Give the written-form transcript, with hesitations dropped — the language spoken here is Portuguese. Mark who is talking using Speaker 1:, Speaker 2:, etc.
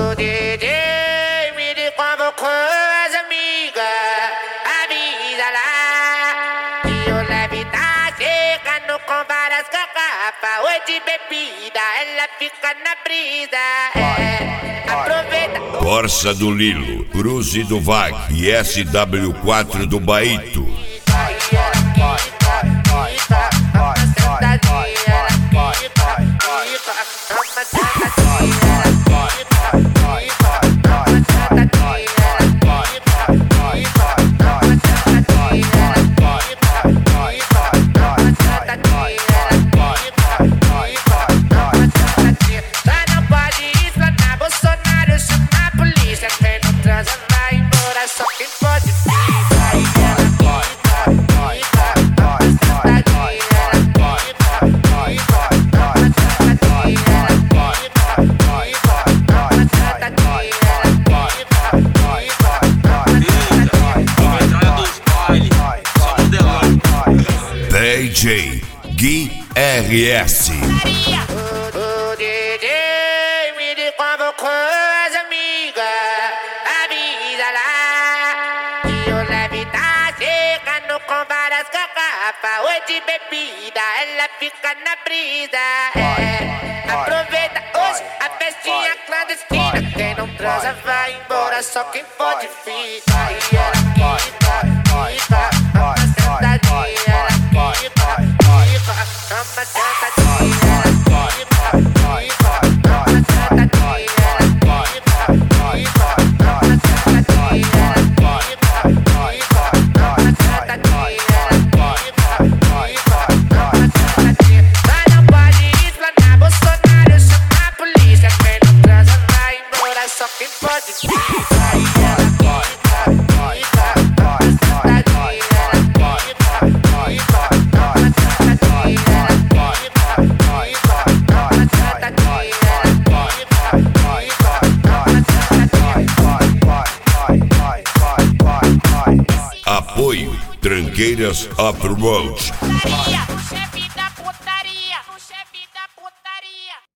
Speaker 1: O DJ me convocou as amigas, avisa lá que o leve tá chegando com várias garrafas. Oi de bebida, ela fica na brisa. Aproveita.
Speaker 2: Corsa do Lilo, Cruze do Vag e SW4 do Baito. DJ Gui RS.
Speaker 1: O DJ me convocou as amigas, avisa lá que o leve tá chegando com várias garrafas. Oi de bebida, ela fica na brisa. Aproveita hoje a festinha clandestina. Quem não transa vai embora, só quem for de fita.
Speaker 2: Apoio Tranqueiras Off-Road.